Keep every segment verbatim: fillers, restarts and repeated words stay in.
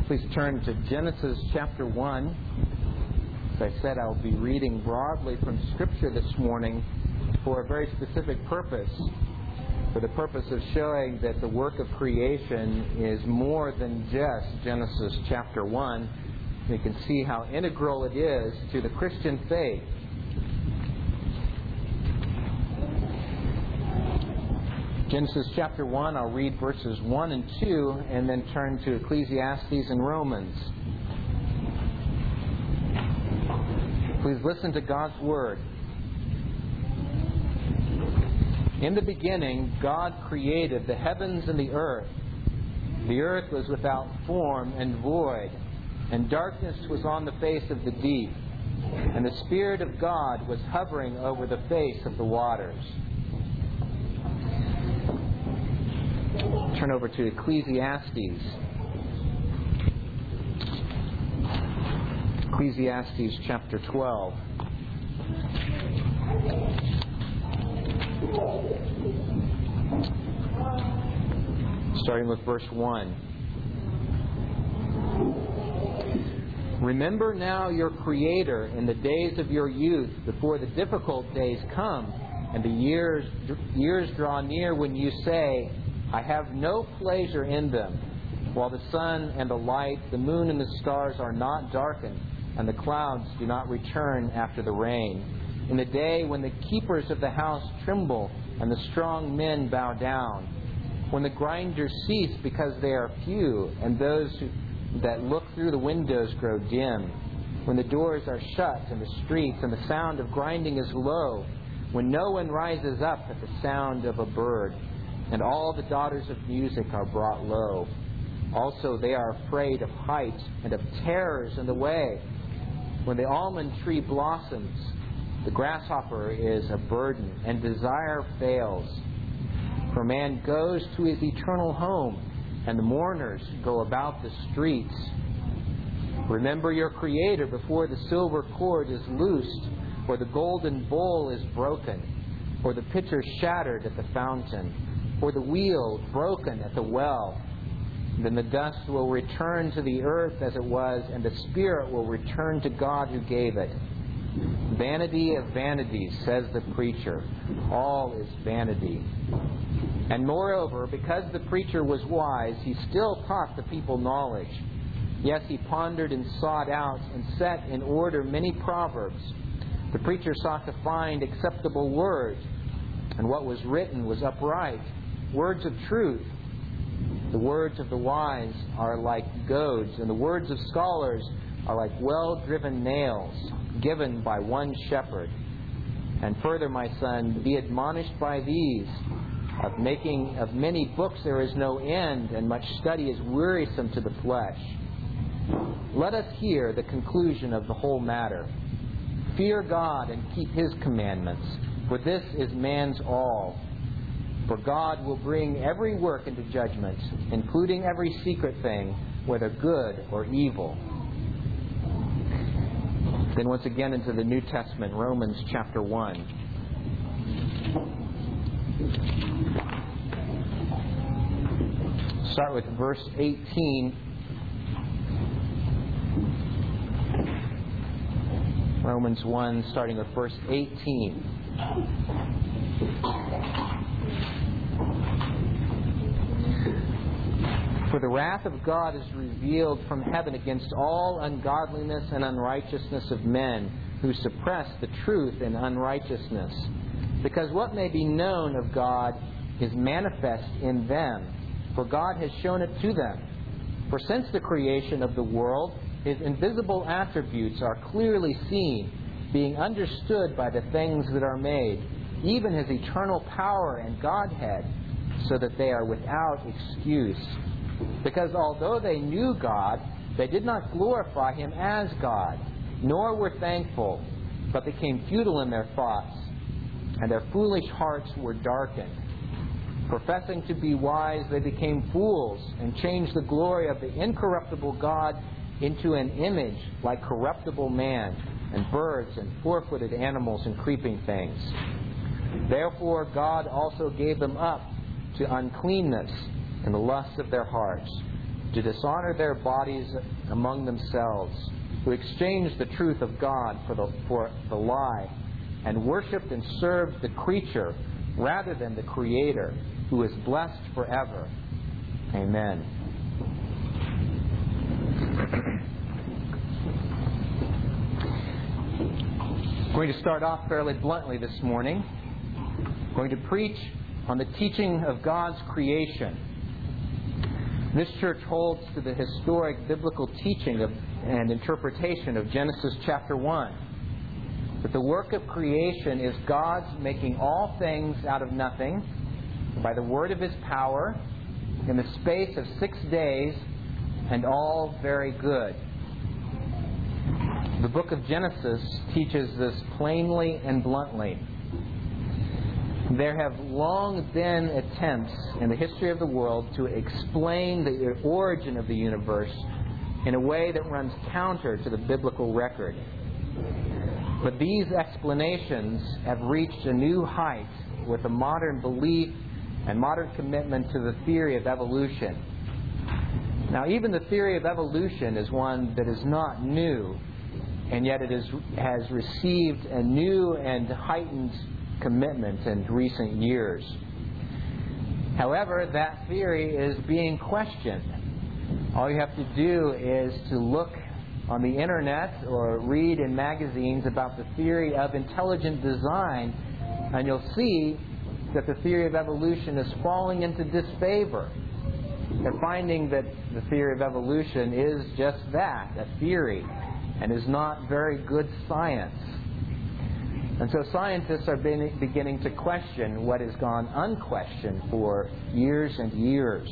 Please turn to Genesis chapter one. As I said, I'll be reading broadly from Scripture this morning for a very specific purpose, for the purpose of showing that the work of creation is more than just Genesis chapter one. You can see how integral it is to the Christian faith. Genesis chapter one, I'll read verses one and two and then turn to Ecclesiastes and Romans. Please listen to God's Word. In the beginning, God created the heavens and the earth. The earth was without form and void, and darkness was on the face of the deep, and the Spirit of God was hovering over the face of the waters. Turn over to Ecclesiastes. Ecclesiastes chapter twelve. Starting with verse one. Remember now your Creator in the days of your youth, before the difficult days come, and the years years draw near when you say, I have no pleasure in them, while the sun and the light, the moon and the stars are not darkened, and the clouds do not return after the rain. In the day when the keepers of the house tremble, and the strong men bow down, when the grinders cease because they are few, and those who, that look through the windows grow dim, when the doors are shut in the streets, and the sound of grinding is low, when no one rises up at the sound of a bird, and all the daughters of music are brought low. Also they are afraid of height and of terrors in the way. When the almond tree blossoms, the grasshopper is a burden, and desire fails. For man goes to his eternal home, and the mourners go about the streets. Remember your Creator before the silver cord is loosed, or the golden bowl is broken, or the pitcher shattered at the fountain, or the wheel broken at the well. Then the dust will return to the earth as it was, and the spirit will return to God who gave it. Vanity of vanities, says the preacher. All is vanity. And moreover, because the preacher was wise, he still taught the people knowledge. Yes, he pondered and sought out and set in order many proverbs. The preacher sought to find acceptable words, and what was written was upright, words of truth. The words of the wise are like goads, and the words of scholars are like well-driven nails, given by one shepherd. And further, my son, be admonished by these. Of making of many books there is no end, and much study is wearisome to the flesh. Let us hear the conclusion of the whole matter. Fear God and keep His commandments, for this is man's all. For God will bring every work into judgment, including every secret thing, whether good or evil. Then once again into the New Testament, Romans chapter one. Start with verse eighteen. Romans one, starting with verse eighteen. For the wrath of God is revealed from heaven against all ungodliness and unrighteousness of men who suppress the truth in unrighteousness. Because what may be known of God is manifest in them, for God has shown it to them. For since the creation of the world, His invisible attributes are clearly seen, being understood by the things that are made, even His eternal power and Godhead, so that they are without excuse. Because although they knew God, they did not glorify Him as God, nor were thankful, but became futile in their thoughts, and their foolish hearts were darkened. Professing to be wise, they became fools, and changed the glory of the incorruptible God into an image like corruptible man, and birds, and four-footed animals, and creeping things. Therefore God also gave them up to uncleanness and the lusts of their hearts, to dishonor their bodies among themselves, who exchanged the truth of God for the, for the lie, and worshipped and served the creature rather than the Creator, who is blessed forever. Amen. I'm going to start off fairly bluntly this morning. I'm going to preach on the teaching of God's creation. This church holds to the historic biblical teaching of, and interpretation of Genesis chapter one. That the work of creation is God's making all things out of nothing by the word of His power in the space of six days, and all very good. The book of Genesis teaches this plainly and bluntly. There have long been attempts in the history of the world to explain the origin of the universe in a way that runs counter to the biblical record. But these explanations have reached a new height with the modern belief and modern commitment to the theory of evolution. Now, even the theory of evolution is one that is not new, and yet it is, has received a new and heightened commitment in recent years. However, that theory is being questioned. All you have to do is to look on the internet or read in magazines about the theory of intelligent design, and you'll see that the theory of evolution is falling into disfavor. They're finding that the theory of evolution is just that, a theory, and is not very good science. And so scientists are beginning to question what has gone unquestioned for years and years.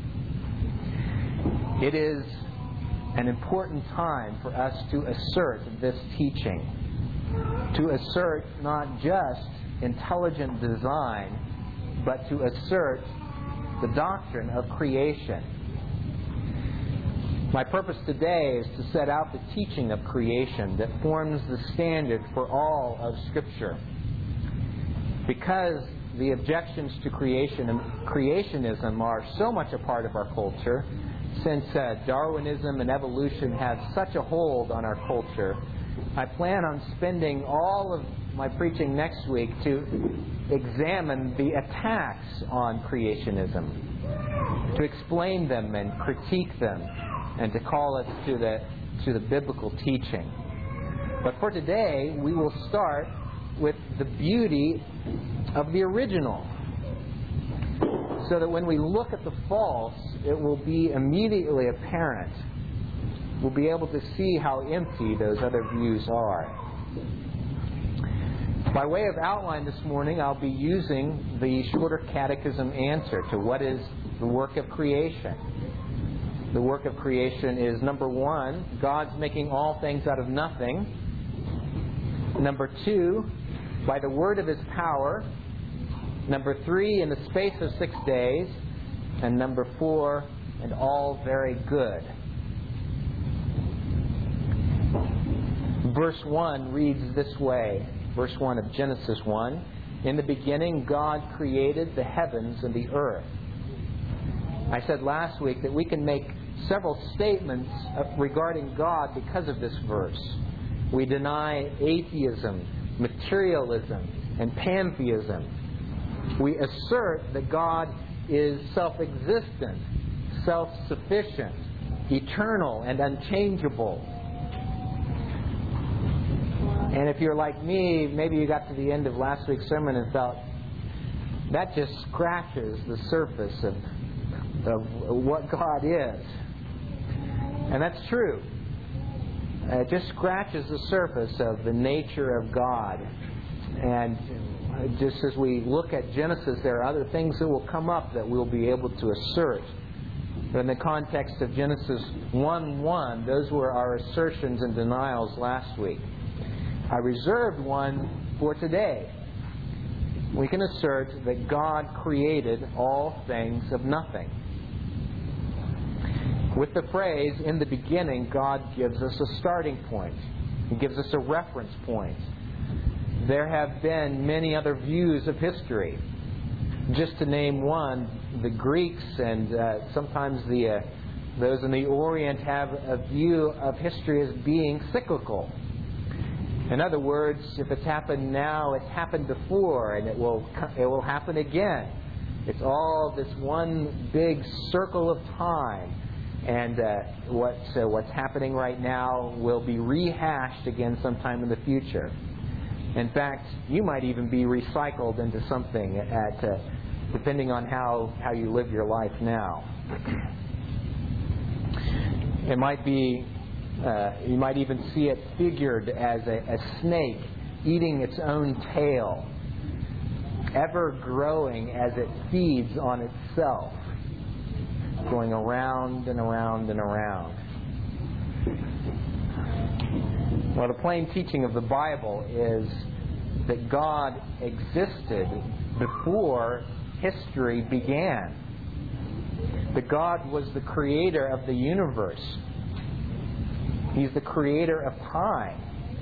It is an important time for us to assert this teaching. To assert not just intelligent design, but to assert the doctrine of creation. My purpose today is to set out the teaching of creation that forms the standard for all of Scripture. Because the objections to creation and creationism are so much a part of our culture, since uh, Darwinism and evolution have such a hold on our culture, I plan on spending all of my preaching next week to examine the attacks on creationism, to explain them and critique them, and to call us to the to the biblical teaching. But for today, we will start with the beauty of the original, so that when we look at the false, it will be immediately apparent. We'll be able to see how empty those other views are. By way of outline this morning, I'll be using the Shorter Catechism answer to what is the work of creation. The work of creation is, number one, God's making all things out of nothing. Number two, by the word of His power. Number three, in the space of six days. And number four, and all very good. Verse one reads this way. Verse one of Genesis one. In the beginning, God created the heavens and the earth. I said last week that we can make several statements regarding God because of this verse. We deny atheism, materialism, and pantheism. We assert that God is self-existent, self-sufficient, eternal, and unchangeable. And if you're like me, maybe you got to the end of last week's sermon and felt, that just scratches the surface of, of what God is. And that's true. It just scratches the surface of the nature of God. And just as we look at Genesis, there are other things that will come up that we'll be able to assert. But in the context of Genesis one one, those were our assertions and denials last week. I reserved one for today. We can assert that God created all things of nothing. With the phrase, in the beginning, God gives us a starting point. He gives us a reference point. There have been many other views of history. Just to name one, the Greeks and uh, sometimes the uh, Those in the Orient have a view of history as being cyclical. In other words, if it's happened now, it's happened before, and it will it will happen again. It's all this one big circle of time, and uh, what uh, what's happening right now will be rehashed again sometime in the future. In fact, you might even be recycled into something at uh, depending on how, how you live your life now. It might be, uh, you might even see it figured as a, a snake eating its own tail, ever growing as it feeds on itself, going around and around and around. Well, the plain teaching of the Bible is that God existed before history began. That God was the creator of the universe. He's the creator of time.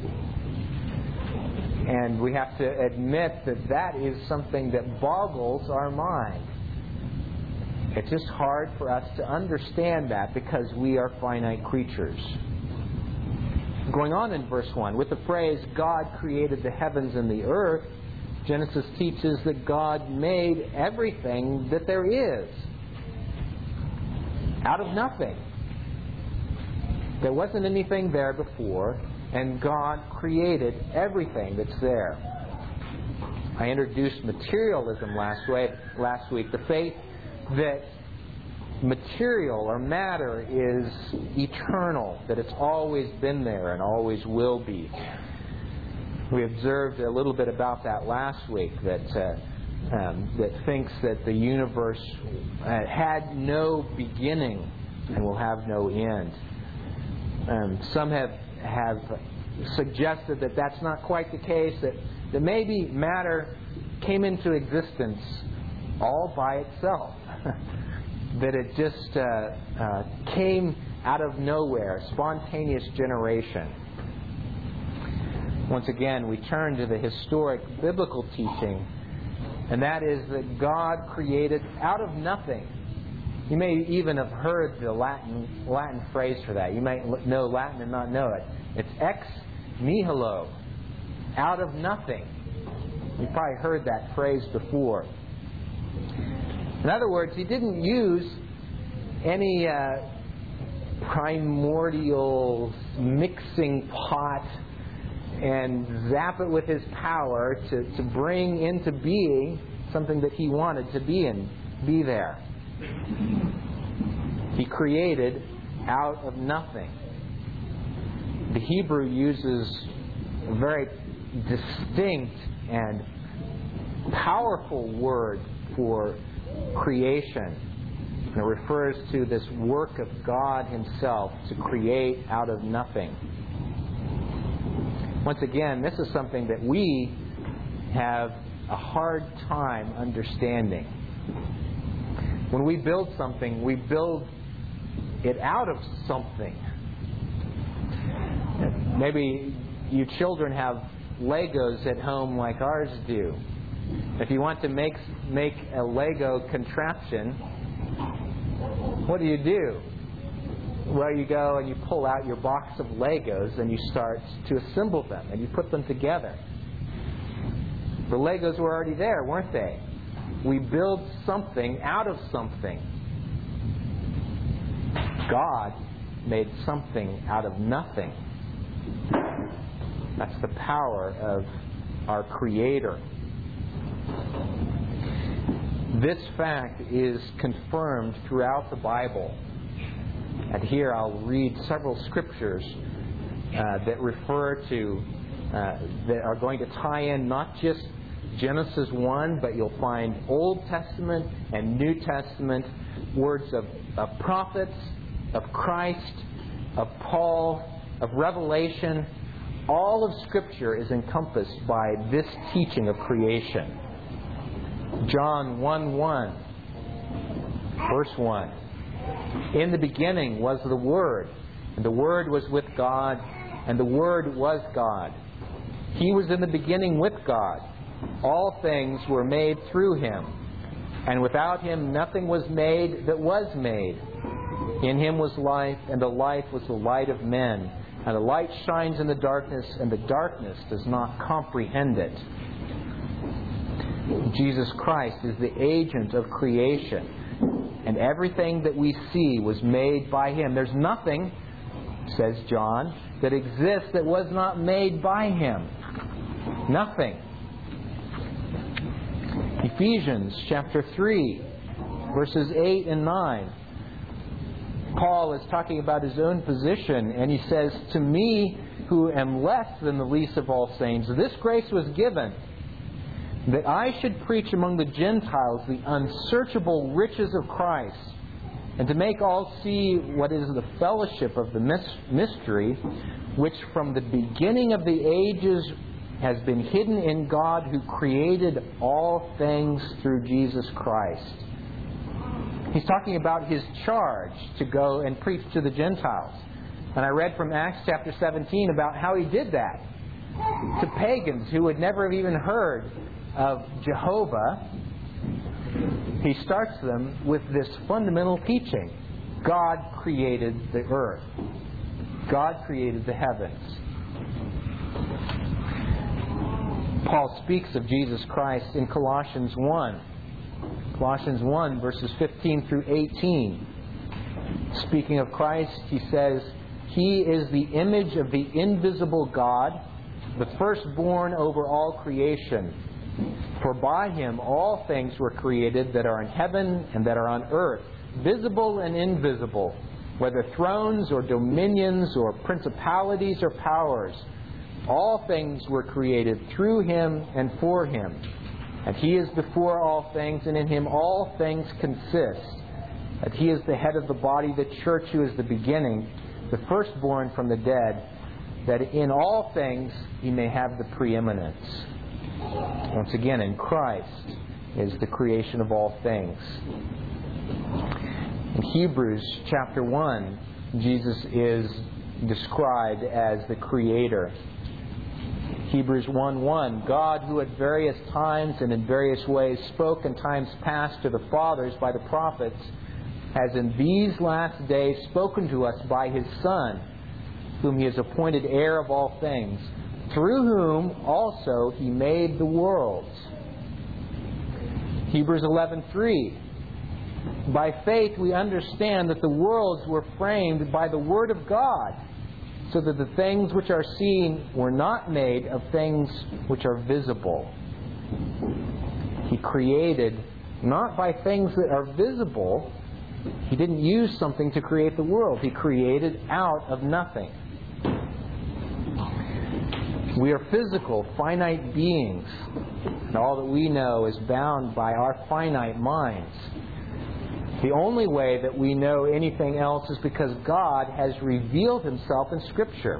And we have to admit that that is something that boggles our mind. It's just hard for us to understand that because we are finite creatures. Going on in verse one, with the phrase, God created the heavens and the earth, Genesis teaches that God made everything that there is out of nothing. There wasn't anything there before, and God created everything that's there. I introduced materialism last week, last week, the faith that material or matter is eternal, that it's always been there and always will be. We observed a little bit about that last week, that uh, um, that thinks that the universe uh, had no beginning and will have no end. Um, some have have suggested that that's not quite the case, that, that maybe matter came into existence all by itself. That it just uh, uh, came out of nowhere, spontaneous generation. Once again, we turn to the historic biblical teaching, and that is that God created out of nothing. You may even have heard the Latin Latin phrase for that. You might know Latin and not know it. It's ex nihilo, out of nothing. You've probably heard that phrase before. In other words, he didn't use any uh, primordial mixing pot and zap it with his power to, to bring into being something that he wanted to be in, be there. He created out of nothing. The Hebrew uses a very distinct and powerful word for creation. And it refers to this work of God Himself to create out of nothing. Once again, this is something that we have a hard time understanding. When we build something, we build it out of something. Maybe you children have Legos at home like ours do. If you want to make make a Lego contraption, what do you do? Well, you go and you pull out your box of Legos and you start to assemble them and you put them together. The Legos were already there, weren't they? We build something out of something. God made something out of nothing. That's the power of our Creator. This fact is confirmed throughout the Bible. And here I'll read several scriptures uh, that refer to, uh, that are going to tie in not just Genesis one, but you'll find Old Testament and New Testament words of, of prophets, of Christ, of Paul, of Revelation. All of Scripture is encompassed by this teaching of creation. John one one, verse one. In the beginning was the Word, and the Word was with God, and the Word was God. He was in the beginning with God. All things were made through Him, and without Him nothing was made that was made. In Him was life, and the life was the light of men. And the light shines in the darkness, and the darkness does not comprehend it. Jesus Christ is the agent of creation. And everything that we see was made by Him. There's nothing, says John, that exists that was not made by Him. Nothing. Ephesians chapter three, verses eight and nine. Paul is talking about his own position, and he says, "To me, who am less than the least of all saints, this grace was given, that I should preach among the Gentiles the unsearchable riches of Christ, and to make all see what is the fellowship of the mystery, which from the beginning of the ages has been hidden in God, who created all things through Jesus Christ." He's talking about His charge to go and preach to the Gentiles. And I read from Acts chapter seventeen about how He did that to pagans who had never even heard of Jehovah. He starts them with this fundamental teaching. God created the earth. God created the heavens. Paul speaks of Jesus Christ in Colossians one. Colossians one, verses fifteen through eighteen. Speaking of Christ, he says, "He is the image of the invisible God, the firstborn over all creation. For by Him all things were created that are in heaven and that are on earth, visible and invisible, whether thrones or dominions or principalities or powers. All things were created through Him and for Him. And He is before all things, and in Him all things consist. That He is the head of the body, the church, who is the beginning, the firstborn from the dead, that in all things He may have the preeminence." Once again, in Christ is the creation of all things. In Hebrews chapter one, Jesus is described as the Creator. Hebrews one one, "God, who at various times and in various ways spoke in times past to the fathers by the prophets, has in these last days spoken to us by His Son, whom He has appointed heir of all things, through whom also He made the worlds." Hebrews eleven three, "By faith we understand that the worlds were framed by the Word of God, so that the things which are seen were not made of things which are visible." He created not by things that are visible. He didn't use something to create the world. He created out of nothing. We are physical, finite beings, and all that we know is bound by our finite minds. The only way that we know anything else is because God has revealed Himself in Scripture.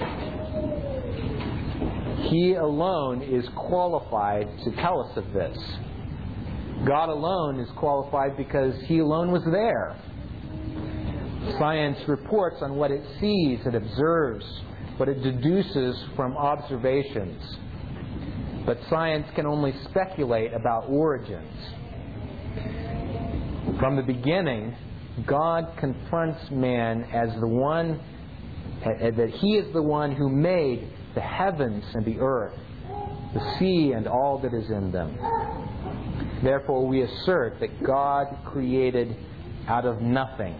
He alone is qualified to tell us of this. God alone is qualified because He alone was there. Science reports on what it sees, it observes, what it deduces from observations. But science can only speculate about origins. From the beginning, God confronts man as the one, that He is the one who made the heavens and the earth, the sea and all that is in them. Therefore, we assert that God created out of nothing.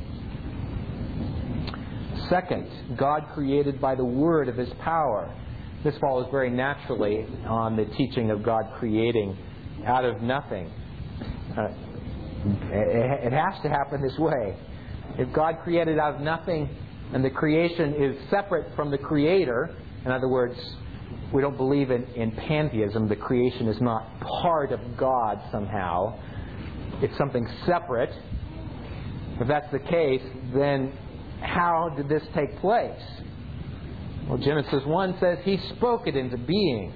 Second, God created by the word of His power. This follows very naturally on the teaching of God creating out of nothing. Uh, it has to happen this way. If God created out of nothing and the creation is separate from the Creator, in other words, we don't believe in, in pantheism, the creation is not part of God somehow, it's something separate. If that's the case, then how did this take place? Well, Genesis one says He spoke it into being.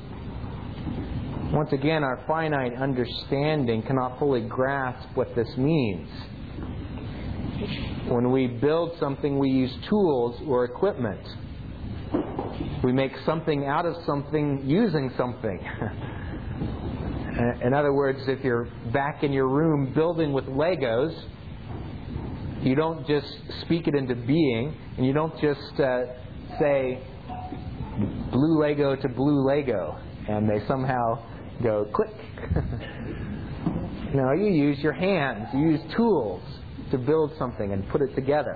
Once again, our finite understanding cannot fully grasp what this means. When we build something, we use tools or equipment. We make something out of something using something. In other words, if you're back in your room building with Legos, You don't just speak it into being, and you don't just uh, say blue Lego to blue Lego, and they somehow go click. No, you use your hands, you use tools to build something and put it together.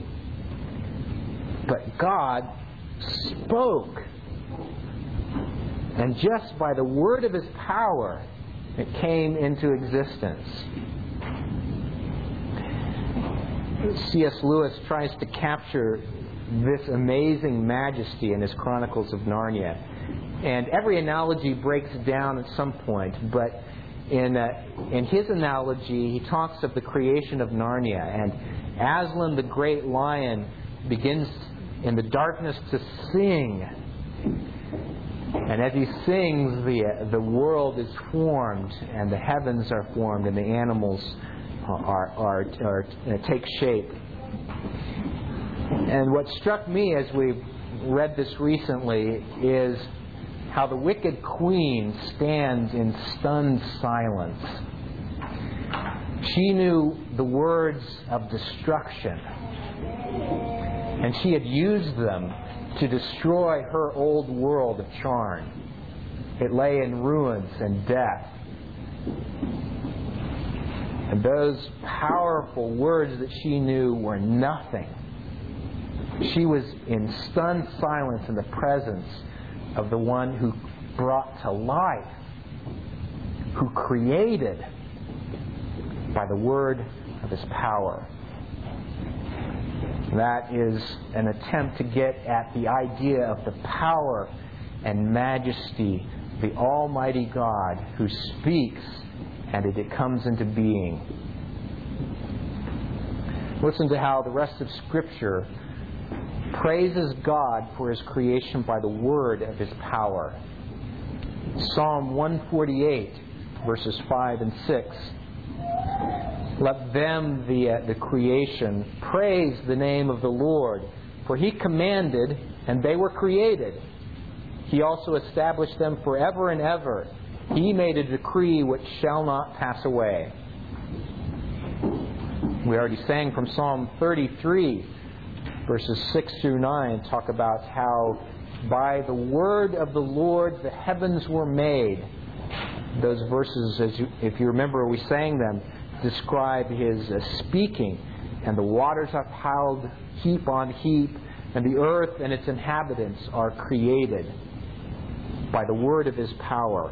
But God spoke. And just by the word of His power, it came into existence. C S Lewis tries to capture this amazing majesty in his Chronicles of Narnia. And every analogy breaks down at some point, but in, uh, in his analogy, he talks of the creation of Narnia. And Aslan, the great lion, begins in the darkness to sing. And as he sings, the, the world is formed, and the heavens are formed, and the animals are, are, are, are take shape. And what struck me as we read this recently is how the wicked queen stands in stunned silence. She knew the words of destruction, and she had used them to destroy her old world of Charn. It lay in ruins and death. And those powerful words that she knew were nothing. She was in stunned silence in the presence of the one who brought to life, who created by the word of His power. That is an attempt to get at the idea of the power and majesty of the Almighty God who speaks and it comes into being. Listen to how the rest of Scripture praises God for His creation by the word of His power. Psalm one forty-eight, verses five and six. Let them, the, uh, the creation, praise the name of the Lord, for He commanded, and they were created. He also established them forever and ever. He made a decree which shall not pass away. We already sang from Psalm thirty-three, verses six through nine, talk about how by the word of the Lord the heavens were made. Those verses, as you, if you remember, we sang them, describe His uh, speaking, and the waters are piled heap on heap, and the earth and its inhabitants are created by the word of His power.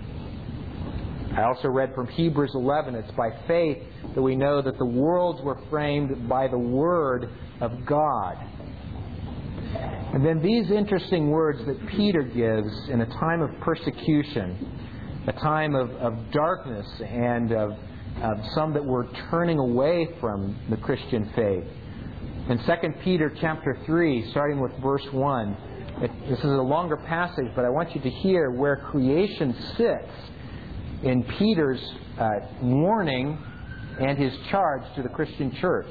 I also read from Hebrews eleven, it's by faith that we know that the worlds were framed by the word of God. And then these interesting words that Peter gives in a time of persecution, a time of, of darkness and of Uh, some that were turning away from the Christian faith. In Second Peter chapter three, starting with verse one, it, this is a longer passage, but I want you to hear where creation sits in Peter's uh, warning and his charge to the Christian church.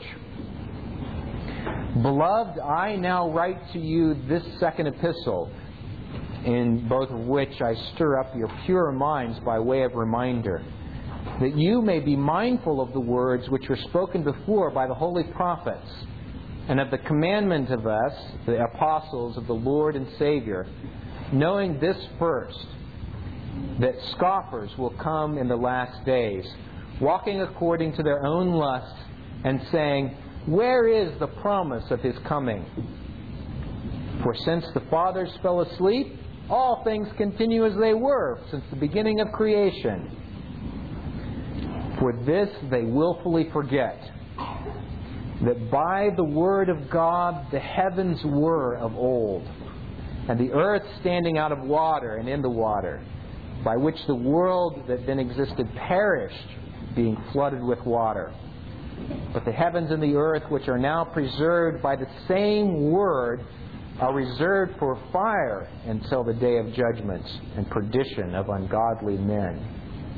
Beloved, I now write to you this second epistle, in both of which I stir up your pure minds by way of reminder, that you may be mindful of the words which were spoken before by the holy prophets, and of the commandment of us, the apostles of the Lord and Savior, knowing this first, that scoffers will come in the last days, walking according to their own lusts, and saying, where is the promise of His coming? For since the fathers fell asleep, all things continue as they were since the beginning of creation. For this they willfully forget, that by the word of God the heavens were of old, and the earth standing out of water and in the water, by which the world that then existed perished, being flooded with water. But the heavens and the earth, which are now preserved by the same word, are reserved for fire until the day of judgment and perdition of ungodly men.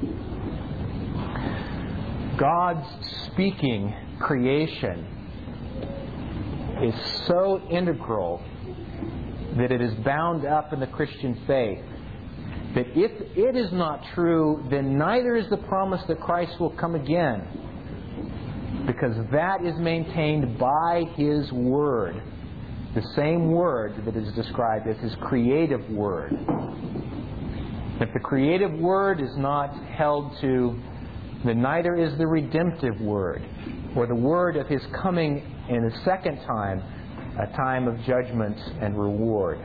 God's speaking creation is so integral that it is bound up in the Christian faith. That if it is not true, then neither is the promise that Christ will come again. because that is maintained by His Word, the same Word that is described as His creative Word. If the creative Word is not held to, then neither is the redemptive Word, or the Word of His coming in a second time, a time of judgment and reward.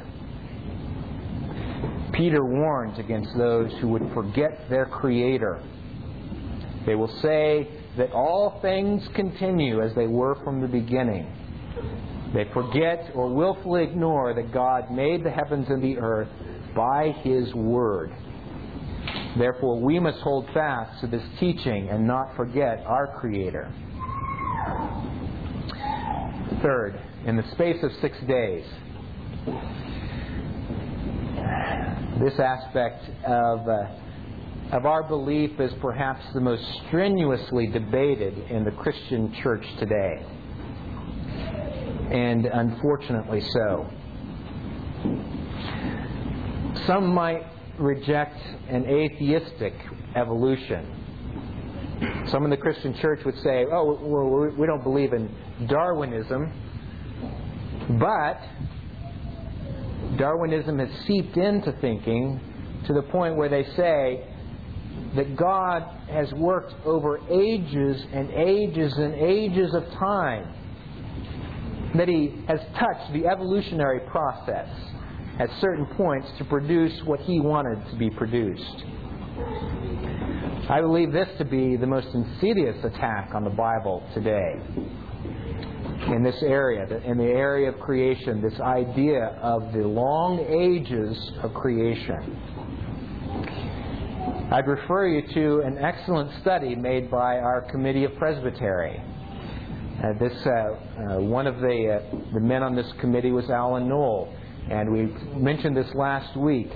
Peter warns against those who would forget their Creator. They will say that all things continue as they were from the beginning. They forget or willfully ignore that God made the heavens and the earth by His Word. Therefore, we must hold fast to this teaching and not forget our Creator. Third, in the space of six days, this aspect of, uh, of our belief is perhaps the most strenuously debated in the Christian church today. And unfortunately so. Some might reject an atheistic evolution. Some in the Christian church would say, oh, we don't believe in Darwinism, but Darwinism has seeped into thinking to the point where they say that God has worked over ages and ages and ages of time, that He has touched the evolutionary process at certain points to produce what He wanted to be produced. I believe this to be the most insidious attack on the Bible today. In this area, in the area of creation, this idea of the long ages of creation. I'd refer you to an excellent study made by our Committee of Presbytery. Uh, this uh, uh, one of the uh, the men on this committee was Alan Knoll, and we mentioned this last week.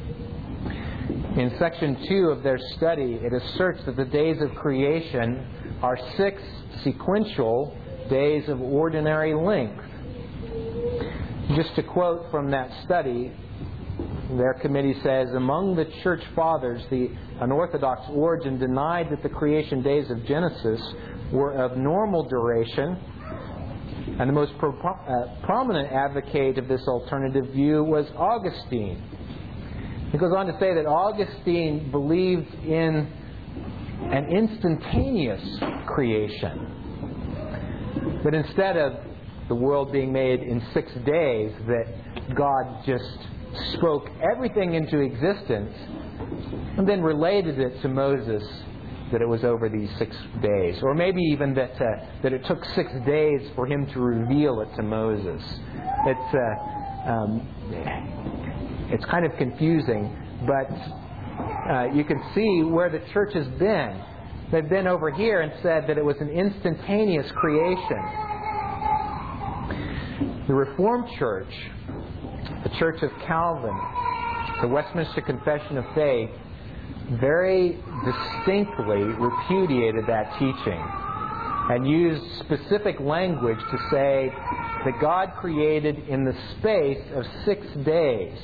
In section two of their study, it asserts that the days of creation are six sequential days of ordinary length. Just to quote from that study, their committee says, among the church fathers, the unorthodox Origen denied that the creation days of Genesis were of normal duration, and the most pro- uh, prominent advocate of this alternative view was Augustine. He goes on to say that Augustine believed in an instantaneous creation. That instead of the world being made in six days, that God just spoke everything into existence and then related it to Moses, that it was over these six days. Or maybe even that uh, that it took six days for him to reveal it to Moses. It's, uh, um, it's kind of confusing, but uh, you can see where the church has been. They've been over here and said that it was an instantaneous creation. The Reformed Church, the Church of Calvin, the Westminster Confession of Faith, very distinctly repudiated that teaching and used specific language to say that God created in the space of six days.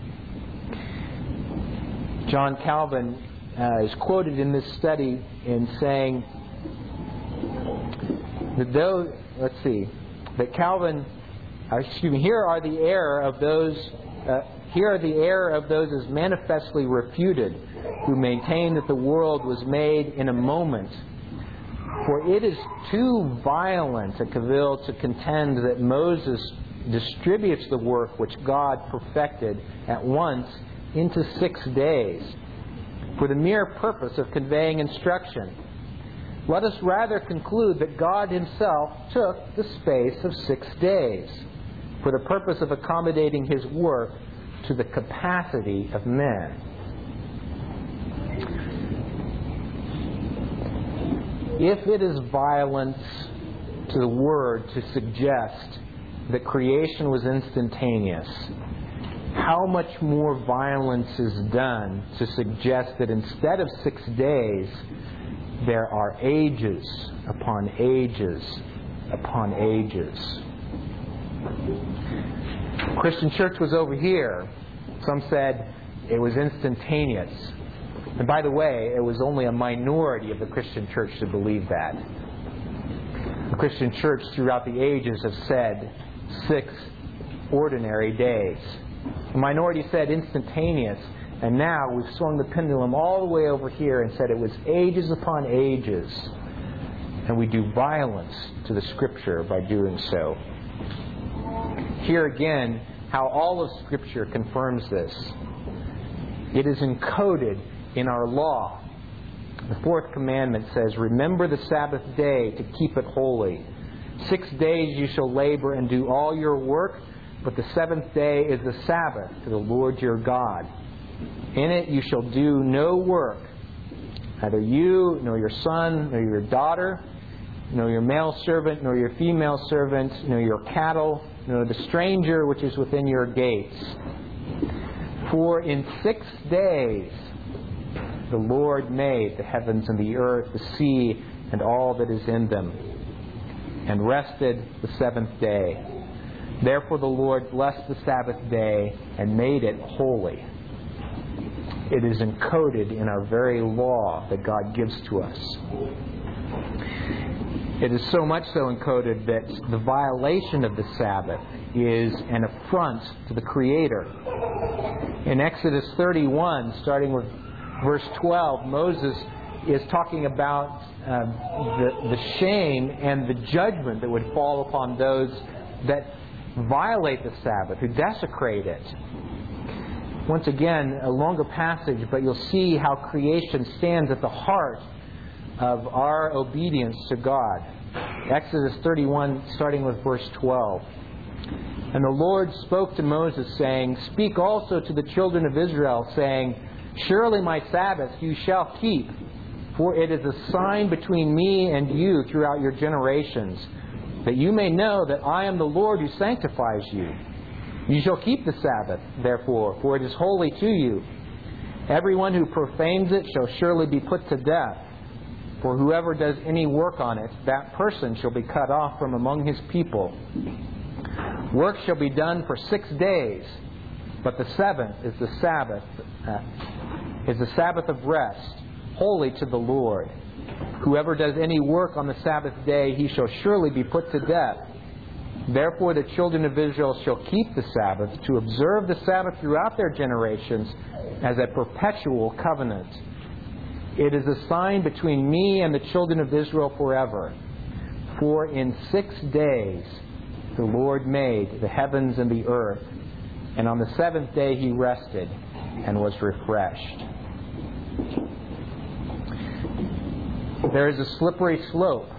John Calvin uh, is quoted in this study in saying that though, let's see, that Calvin, uh, excuse me, here are the error of those, uh, here are the error of those as manifestly refuted, who maintain that the world was made in a moment. For it is too violent a cavil to contend that Moses distributes the work which God perfected at once into six days, for the mere purpose of conveying instruction. Let us rather conclude that God Himself took the space of six days for the purpose of accommodating His work to the capacity of men. If it is violence to the Word to suggest that creation was instantaneous, how much more violence is done to suggest that instead of six days, there are ages upon ages upon ages. The Christian church was over here. Some said it was instantaneous. And by the way, it was only a minority of the Christian church to believe that. The Christian church throughout the ages have said six ordinary days. The minority said instantaneous, and now we've swung the pendulum all the way over here and said it was ages upon ages. And we do violence to the Scripture by doing so. Here again, how all of Scripture confirms this. It is encoded in our law. The fourth commandment says, "Remember the Sabbath day to keep it holy. Six days you shall labor and do all your work, but the seventh day is the Sabbath to the Lord your God. In it you shall do no work, neither you, nor your son, nor your daughter, nor your male servant, nor your female servant, nor your cattle, nor the stranger which is within your gates. For in six days the Lord made the heavens and the earth, the sea, and all that is in them, and rested the seventh day. Therefore the Lord blessed the Sabbath day and made it holy." It is encoded in our very law that God gives to us. It is so much so encoded that the violation of the Sabbath is an affront to the Creator. In Exodus thirty-one, starting with verse twelve, Moses is talking about uh, the, the shame and the judgment that would fall upon those that violate the Sabbath, who desecrate it. Once again, a longer passage, but you'll see how creation stands at the heart of our obedience to God. Exodus thirty-one, starting with verse twelve. "And the Lord spoke to Moses, saying, Speak also to the children of Israel, saying, Surely my Sabbath you shall keep, for it is a sign between me and you throughout your generations, that you may know that I am the Lord who sanctifies you. You shall keep the Sabbath, therefore, for it is holy to you. Everyone who profanes it shall surely be put to death. For whoever does any work on it, that person shall be cut off from among his people. Work shall be done for six days, but the seventh is the Sabbath, uh, is the Sabbath of rest, holy to the Lord. Whoever does any work on the Sabbath day, he shall surely be put to death. Therefore the children of Israel shall keep the Sabbath, to observe the Sabbath throughout their generations as a perpetual covenant. It is a sign between me and the children of Israel forever. For in six days the Lord made the heavens and the earth, and on the seventh day he rested and was refreshed." There is a slippery slope.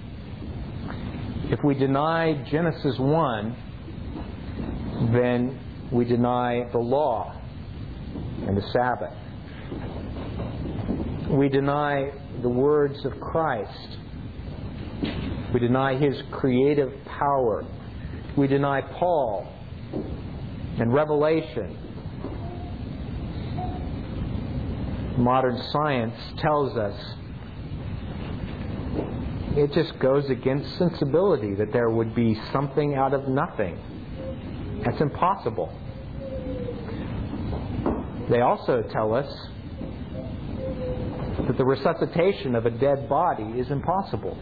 If we deny Genesis one, then we deny the law and the Sabbath. We deny the words of Christ. We deny His creative power. We deny Paul and Revelation. Modern science tells us it just goes against sensibility that there would be something out of nothing. That's impossible. They also tell us that the resuscitation of a dead body is impossible.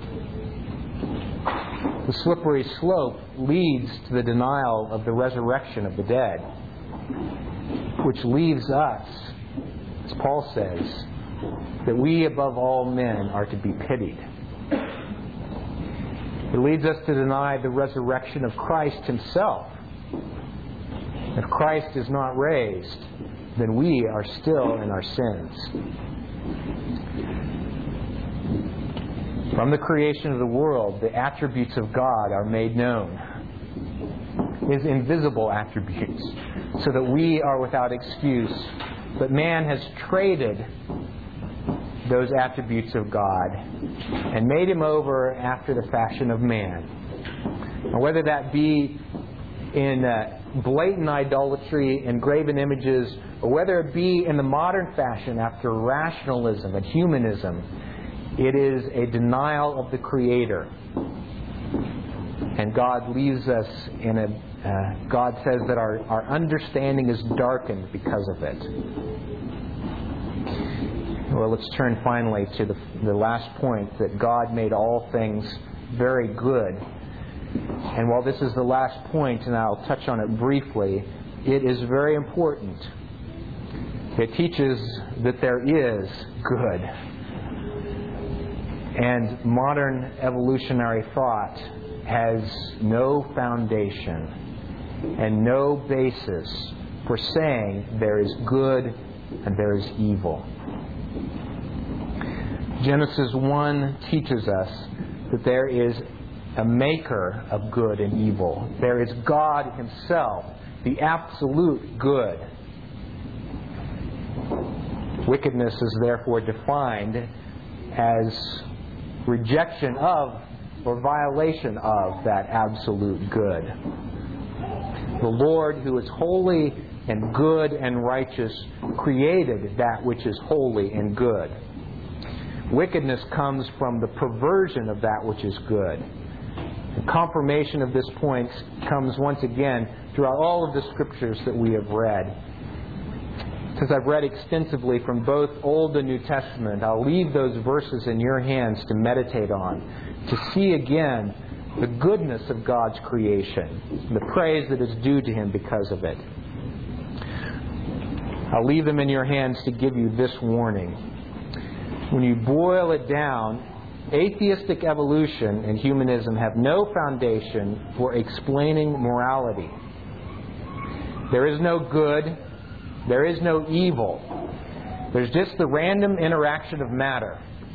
The slippery slope leads to the denial of the resurrection of the dead, which leaves us, as Paul says, that we above all men are to be pitied. It leads us to deny the resurrection of Christ Himself. If Christ is not raised, then we are still in our sins. From the creation of the world, the attributes of God are made known. His invisible attributes, so that we are without excuse. But man has traded those attributes of God and made Him over after the fashion of man. And whether that be in uh, blatant idolatry and graven images, or whether it be in the modern fashion after rationalism and humanism, it is a denial of the Creator. And God leaves us in a... Uh, God says that our, our understanding is darkened because of it. Well, let's turn finally to the, the last point, that God made all things very good. And while this is the last point, and I'll touch on it briefly, it is very important. It teaches that there is good. And modern evolutionary thought has no foundation and no basis for saying there is good and there is evil. Genesis one teaches us that there is a maker of good and evil. There is God Himself, the absolute good. Wickedness is therefore defined as rejection of or violation of that absolute good. The Lord, who is holy and good and righteous, created that which is holy and good. Wickedness comes from the perversion of that which is good. The confirmation of this point comes once again throughout all of the scriptures that we have read. Since I've read extensively from both Old and New Testament, I'll leave those verses in your hands to meditate on, to see again the goodness of God's creation, the praise that is due to Him because of it. I'll leave them in your hands to give you this warning. When you boil it down, atheistic evolution and humanism have no foundation for explaining morality. There is no good. There is no evil. There's just the random interaction of matter.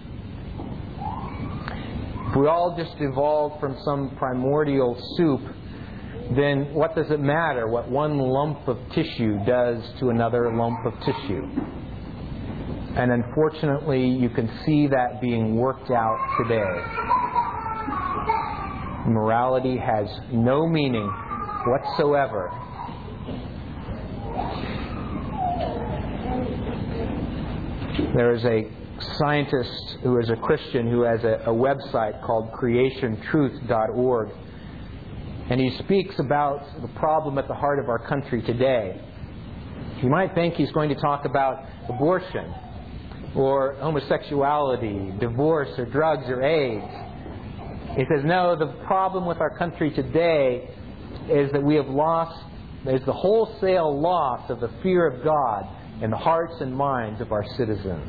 If we all just evolved from some primordial soup, then what does it matter what one lump of tissue does to another lump of tissue? And unfortunately, you can see that being worked out today. Morality has no meaning whatsoever. There is a scientist who is a Christian who has a, a website called creation truth dot org. And he speaks about the problem at the heart of our country today. You might think he's going to talk about abortion, or homosexuality, divorce, or drugs, or AIDS. He says, no, the problem with our country today is that we have lost, is the wholesale loss of the fear of God in the hearts and minds of our citizens.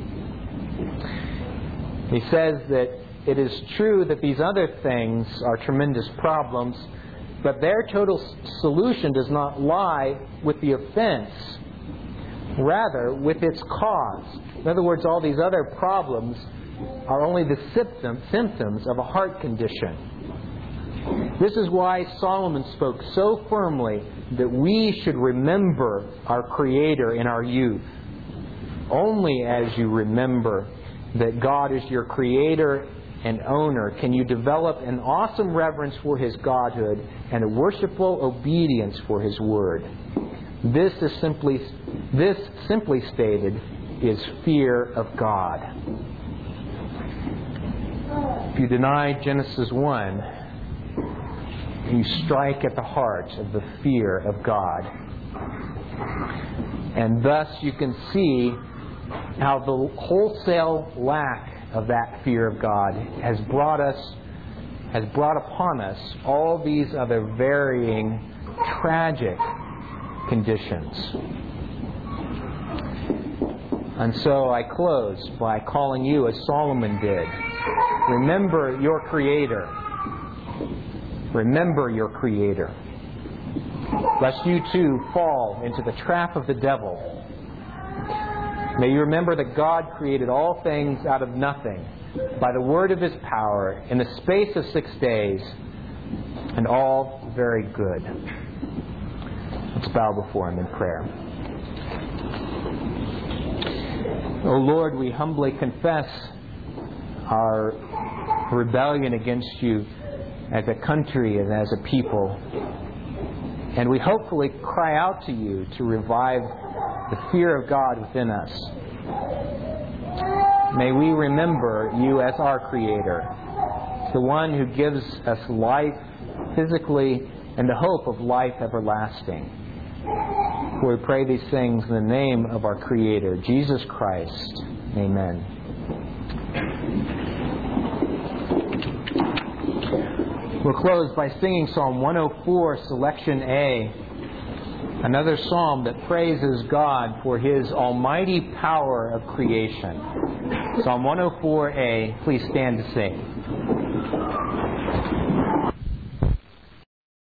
He says that it is true that these other things are tremendous problems, but their total solution does not lie with the offense, rather with its cause. In other words, all these other problems are only the symptom, symptoms of a heart condition. This is why Solomon spoke so firmly that we should remember our Creator in our youth. Only as you remember that God is your Creator and owner can you develop an awesome reverence for His Godhood and a worshipful obedience for His Word. This is simply, this simply stated, is fear of God. If you deny Genesis one, you strike at the heart of the fear of God. And thus you can see how the wholesale lack of that fear of God has brought us, has brought upon us all these other varying, tragic conditions. And so I close by calling you, as Solomon did, remember your Creator. Remember your Creator, lest you too fall into the trap of the devil. May you remember that God created all things out of nothing by the word of His power in the space of six days, and all very good. Let's bow before Him in prayer. O Lord, we humbly confess our rebellion against You as a country and as a people. And we hopefully cry out to You to revive the fear of God within us. May we remember You as our Creator, the one who gives us life physically and the hope of life everlasting. For we pray these things in the name of our Creator, Jesus Christ. Amen. We'll close by singing Psalm one oh four, Selection A, another psalm that praises God for His almighty power of creation. Psalm one oh four A, please stand to sing.